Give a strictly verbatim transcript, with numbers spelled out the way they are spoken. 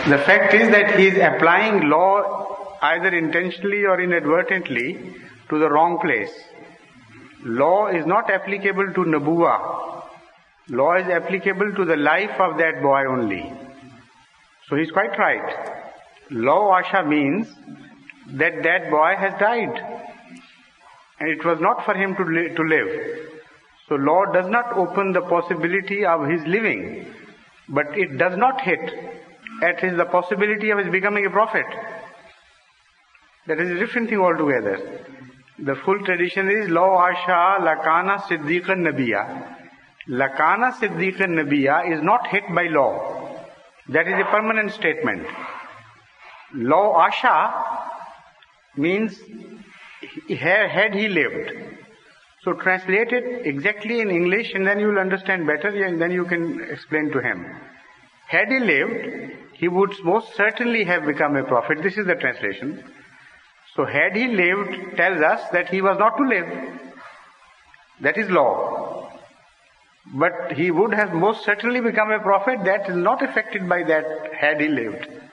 The fact is that he is applying law either intentionally or inadvertently to the wrong place. Law is not applicable to Nabuwa. Law is applicable to the life of that boy only. So he's quite right. Law Asha means that that boy has died. And it was not for him to, li- to live. So law does not open the possibility of his living. But it does not hit at his the possibility of his becoming a prophet. That is a different thing altogether. The full tradition is Law Asha Lakana Siddiqan Nabiya. Lakana Siddiqan Nabiya is not hit by law. That is a permanent statement. Law Asha means had he lived. So translate it exactly in English and then you will understand better and then you can explain to him. Had he lived, he would most certainly have become a prophet. This is the translation. So had he lived tells us that he was not to live. That is law. But he would have most certainly become a prophet. That is not affected by that had he lived.